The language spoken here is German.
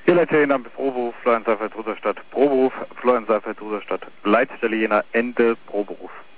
Leiter Jena Proberuf, Florian Seifert, Ruderstadt, Proberuf, Florian Seifert, Ruderstadt, Leitstelle Jena, Ende, Proberuf.